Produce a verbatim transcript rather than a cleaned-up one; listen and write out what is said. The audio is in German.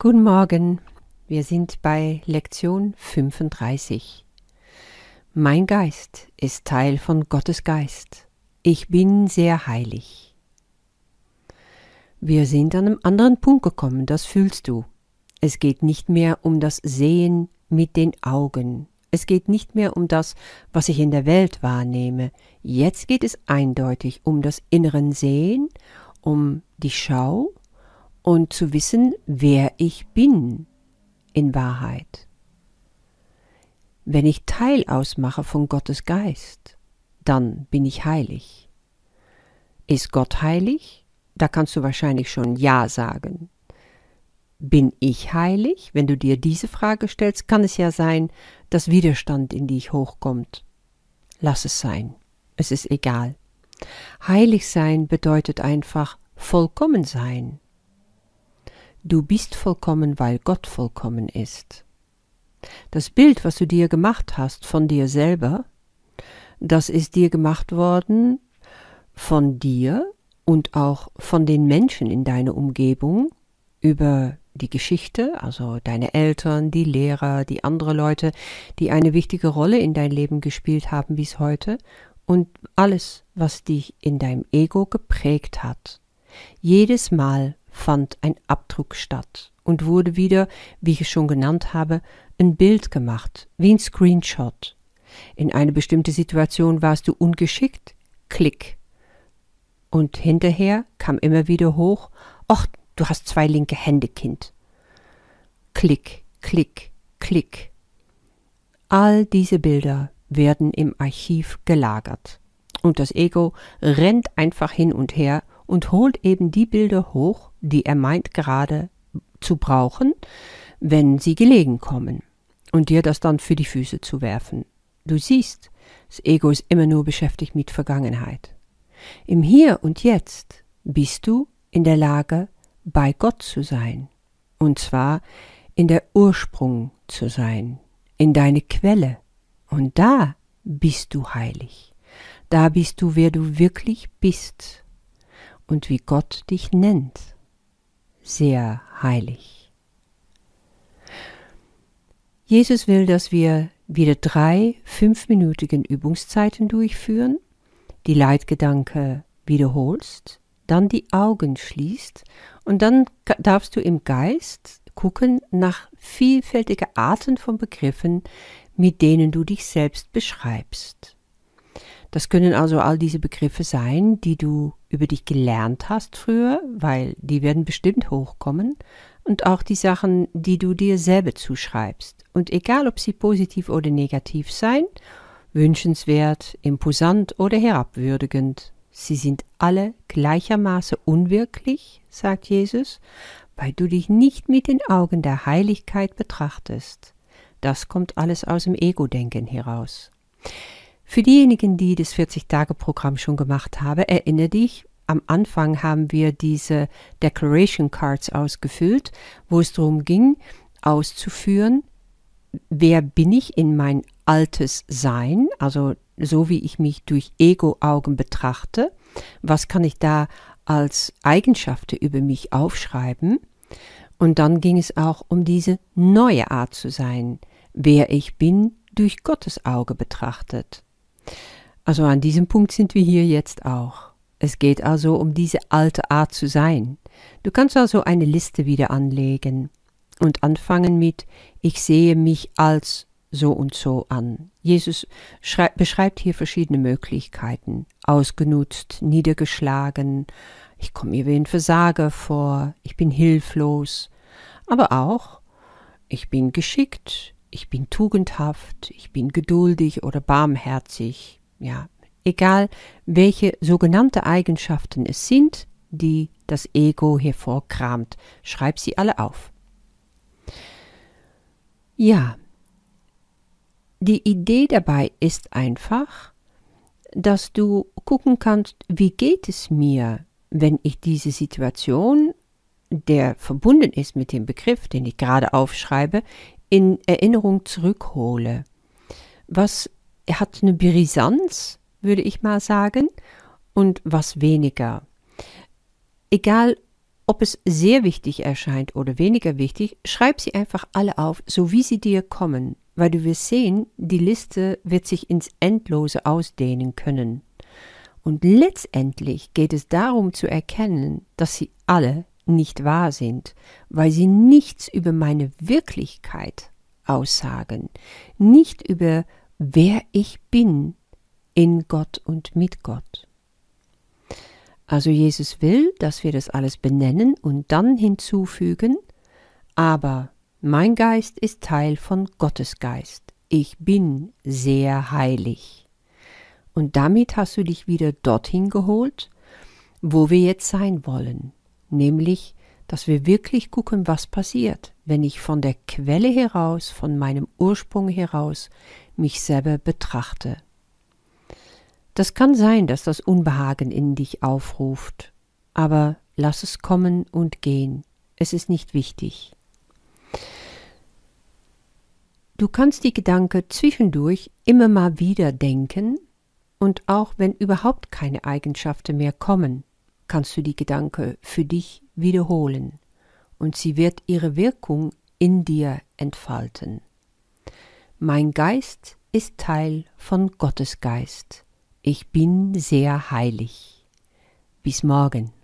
Guten Morgen, wir sind bei Lektion fünfunddreißig. Mein Geist ist Teil von Gottes Geist. Ich bin sehr heilig. Wir sind an einem anderen Punkt gekommen, das fühlst du. Es geht nicht mehr um das Sehen mit den Augen. Es geht nicht mehr um das, was ich in der Welt wahrnehme. Jetzt geht es eindeutig um das innere Sehen, um die Schau und zu wissen, wer ich bin in Wahrheit. Wenn ich Teil ausmache von Gottes Geist, dann bin ich heilig. Ist Gott heilig? Da kannst du wahrscheinlich schon Ja sagen. Bin ich heilig? Wenn du dir diese Frage stellst, kann es ja sein, dass Widerstand in dich hochkommt. Lass es sein. Es ist egal. Heilig sein bedeutet einfach vollkommen sein. Du bist vollkommen, weil Gott vollkommen ist. Das Bild, was du dir gemacht hast von dir selber, das ist dir gemacht worden von dir und auch von den Menschen in deiner Umgebung über die Geschichte, also deine Eltern, die Lehrer, die andere Leute, die eine wichtige Rolle in dein Leben gespielt haben bis heute und alles, was dich in deinem Ego geprägt hat. Jedes Mal fand ein Abdruck statt und wurde wieder, wie ich es schon genannt habe, ein Bild gemacht, wie ein Screenshot. In eine bestimmte Situation warst du ungeschickt, klick. Und hinterher kam immer wieder hoch, ach, du hast zwei linke Hände, Kind. Klick, klick, klick. All diese Bilder werden im Archiv gelagert. Und das Ego rennt einfach hin und her und holt eben die Bilder hoch, die er meint gerade zu brauchen, wenn sie gelegen kommen, und dir das dann für die Füße zu werfen. Du siehst, das Ego ist immer nur beschäftigt mit Vergangenheit. Im Hier und Jetzt bist du in der Lage, bei Gott zu sein, und zwar in der Ursprung zu sein, in deine Quelle, und da bist du heilig. Da bist du, wer du wirklich bist und wie Gott dich nennt. Sehr heilig. Jesus will, dass wir wieder drei fünfminütigen Übungszeiten durchführen, die Leitgedanke wiederholst, dann die Augen schließt und dann darfst du im Geist gucken nach vielfältigen Arten von Begriffen, mit denen du dich selbst beschreibst. Das können also all diese Begriffe sein, die du über dich gelernt hast früher, weil die werden bestimmt hochkommen, und auch die Sachen, die du dir selber zuschreibst. Und egal, ob sie positiv oder negativ sein, wünschenswert, imposant oder herabwürdigend, sie sind alle gleichermaßen unwirklich, sagt Jesus, weil du dich nicht mit den Augen der Heiligkeit betrachtest. Das kommt alles aus dem Ego-Denken heraus. Für diejenigen, die das vierzig-Tage-Programm schon gemacht haben, erinnere dich, am Anfang haben wir diese Declaration Cards ausgefüllt, wo es darum ging, auszuführen, wer bin ich in mein altes Sein, also so wie ich mich durch Ego-Augen betrachte, was kann ich da als Eigenschaften über mich aufschreiben, und dann ging es auch um diese neue Art zu sein, wer ich bin, durch Gottes Auge betrachtet. Also an diesem Punkt sind wir hier jetzt auch. Es geht also um diese alte Art zu sein. Du kannst also eine Liste wieder anlegen und anfangen mit, ich sehe mich als so und so an. Jesus beschreibt hier verschiedene Möglichkeiten. Ausgenutzt, niedergeschlagen, ich komme mir wie ein Versager vor, ich bin hilflos, aber auch, ich bin geschickt, ich bin tugendhaft, ich bin geduldig oder barmherzig, ja, egal welche sogenannte Eigenschaften es sind, die das Ego hervorkramt, schreib sie alle auf. Ja, die Idee dabei ist einfach, dass du gucken kannst, wie geht es mir, wenn ich diese Situation, der verbunden ist mit dem Begriff, den ich gerade aufschreibe, in Erinnerung zurückhole. Was hat eine Brisanz, würde ich mal sagen, und was weniger. Egal, ob es sehr wichtig erscheint oder weniger wichtig, schreib sie einfach alle auf, so wie sie dir kommen, weil du wirst sehen, die Liste wird sich ins Endlose ausdehnen können. Und letztendlich geht es darum zu erkennen, dass sie alle nicht wahr sind, weil sie nichts über meine Wirklichkeit aussagen, nicht über wer ich bin in Gott und mit Gott. Also Jesus will, dass wir das alles benennen und dann hinzufügen, aber mein Geist ist Teil von Gottes Geist. Ich bin sehr heilig. Und damit hast du dich wieder dorthin geholt, wo wir jetzt sein wollen, nämlich, dass wir wirklich gucken, was passiert, wenn ich von der Quelle heraus, von meinem Ursprung heraus, mich selber betrachte. Das kann sein, dass das Unbehagen in dich aufruft, aber lass es kommen und gehen. Es ist nicht wichtig. Du kannst die Gedanken zwischendurch immer mal wieder denken und auch wenn überhaupt keine Eigenschaften mehr kommen, kannst du die Gedanken für dich wiederholen und sie wird ihre Wirkung in dir entfalten. Mein Geist ist Teil von Gottes Geist. Ich bin sehr heilig. Bis morgen.